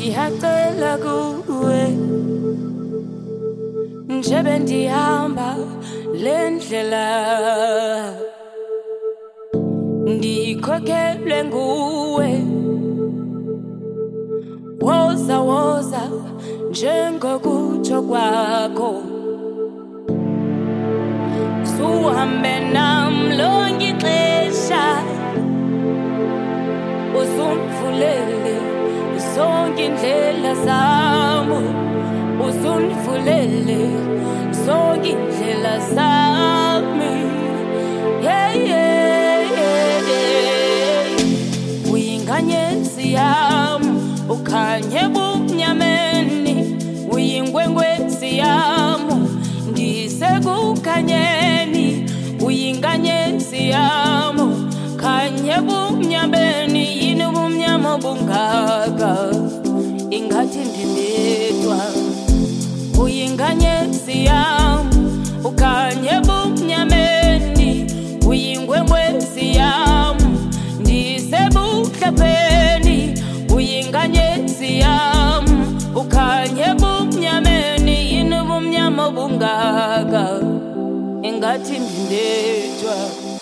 ngiyacela kuwe njebe ndihamba lendlela ndikhokhelwe nguwe woza woza njengokutsho kwakho suhambe nami lonke ixesha usundivulele zonke indlela zami usundivulele zonke indlela zami yeah yeah yeah uyinganyezi yami ukhanye bumnyameni uyingwengwezi yami ndisekukhanyeni uyinganyezi yami khanye bumnyameni yini bumnyama bungaka ingathi ndindedwa uyinganyezi yami ukhanye bumnyameni uyingwengwezi yami ndisebuhlepheni uyinganyezi yami ukhanye bumnyameni yini bumnyama bungaka ingathi ndindedwa